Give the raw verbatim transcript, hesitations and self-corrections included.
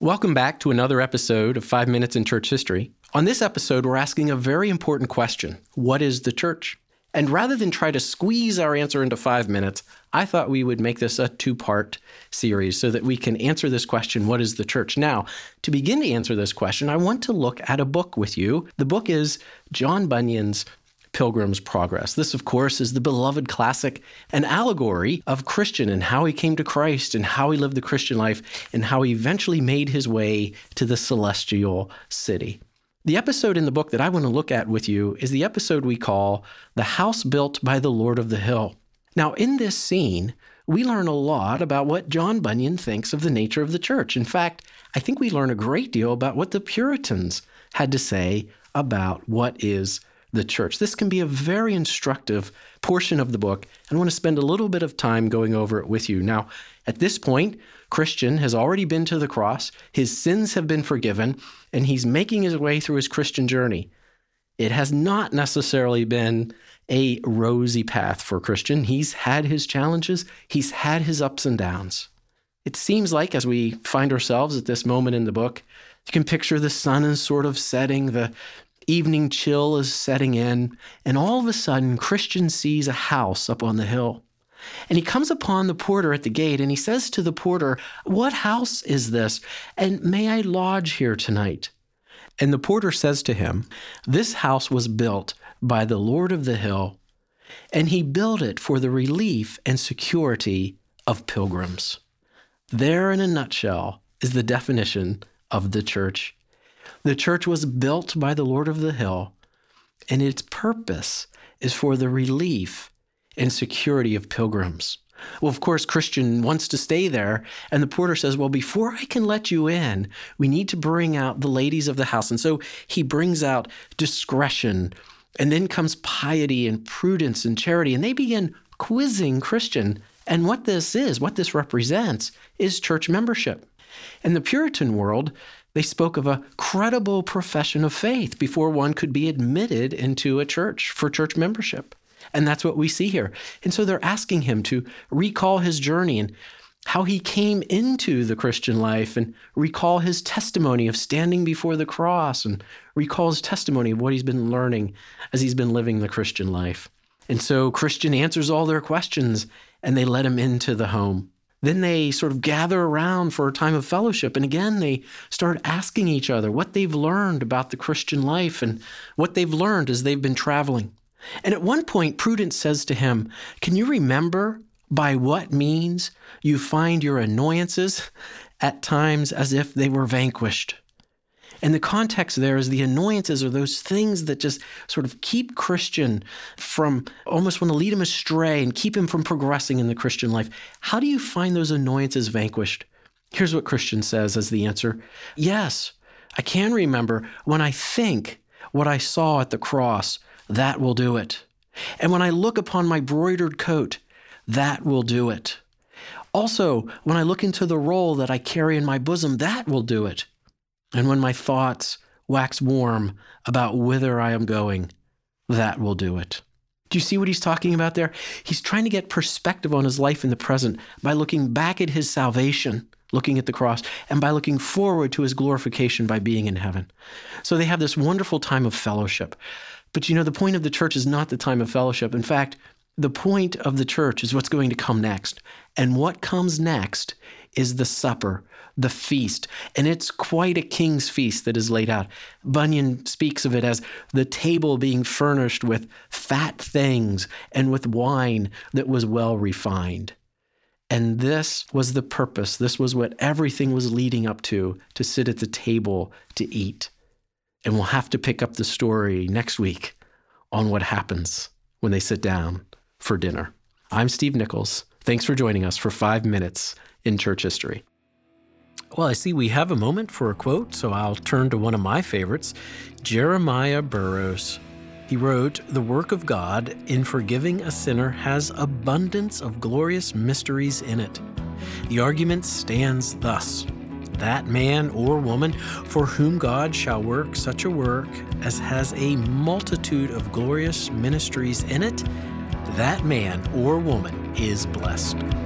Welcome back to another episode of Five Minutes in Church History. On this episode, we're asking a very important question. What is the church? And rather than try to squeeze our answer into five minutes, I thought we would make this a two-part series so that we can answer this question, what is the church? Now, to begin to answer this question, I want to look at a book with you. The book is John Bunyan's Pilgrim's Progress. This, of course, is the beloved classic, an allegory of Christian and how he came to Christ and how he lived the Christian life and how he eventually made his way to the celestial city. The episode in the book that I want to look at with you is the episode we call The House Built by the Lord of the Hill. Now, in this scene, we learn a lot about what John Bunyan thinks of the nature of the church. In fact, I think we learn a great deal about what the Puritans had to say about what is the church. This can be a very instructive portion of the book, and I want to spend a little bit of time going over it with you. Now, at this point, Christian has already been to the cross, his sins have been forgiven, and he's making his way through his Christian journey. It has not necessarily been a rosy path for Christian. He's had his challenges, he's had his ups and downs. It seems like as we find ourselves at this moment in the book, you can picture the sun is sort of setting, the evening chill is setting in, and all of a sudden, Christian sees a house up on the hill. And he comes upon the porter at the gate, and he says to the porter, "What house is this? And may I lodge here tonight?" And the porter says to him, "This house was built by the Lord of the hill, and he built it for the relief and security of pilgrims." There, in a nutshell, is the definition of the church. The church was built by the Lord of the hill, and its purpose is for the relief and security of pilgrims. Well, of course, Christian wants to stay there, and the porter says, well, before I can let you in, we need to bring out the ladies of the house. And so he brings out discretion, and then comes piety and prudence and charity, and they begin quizzing Christian. And what this is, what this represents, is church membership. In the Puritan world, they spoke of a credible profession of faith before one could be admitted into a church for church membership. And that's what we see here. And so they're asking him to recall his journey and how he came into the Christian life and recall his testimony of standing before the cross and recall his testimony of what he's been learning as he's been living the Christian life. And so Christian answers all their questions and they let him into the home. Then they sort of gather around for a time of fellowship. And again, they start asking each other what they've learned about the Christian life and what they've learned as they've been traveling. And at one point, Prudence says to him, "Can you remember by what means you find your annoyances at times as if they were vanquished?" And the context there is the annoyances are those things that just sort of keep Christian from, almost want to lead him astray and keep him from progressing in the Christian life. How do you find those annoyances vanquished? Here's what Christian says as the answer. "Yes, I can remember when I think what I saw at the cross, that will do it. And when I look upon my broidered coat, that will do it. Also, when I look into the roll that I carry in my bosom, that will do it. And when my thoughts wax warm about whither I am going, that will do it." Do you see what he's talking about there? He's trying to get perspective on his life in the present by looking back at his salvation, looking at the cross, and by looking forward to his glorification by being in heaven. So they have this wonderful time of fellowship. But you know, the point of the church is not the time of fellowship. In fact, the point of the church is what's going to come next. And what comes next is the supper, the feast. And it's quite a king's feast that is laid out. Bunyan speaks of it as the table being furnished with fat things and with wine that was well refined. And this was the purpose. This was what everything was leading up to, to sit at the table to eat. And we'll have to pick up the story next week on what happens when they sit down for dinner. I'm Steve Nichols. Thanks for joining us for Five Minutes in Church History. Well, I see we have a moment for a quote, so I'll turn to one of my favorites, Jeremiah Burroughs. He wrote, "The work of God in forgiving a sinner has abundance of glorious mysteries in it. The argument stands thus. That man or woman for whom God shall work such a work as has a multitude of glorious ministries in it, that man or woman is blessed."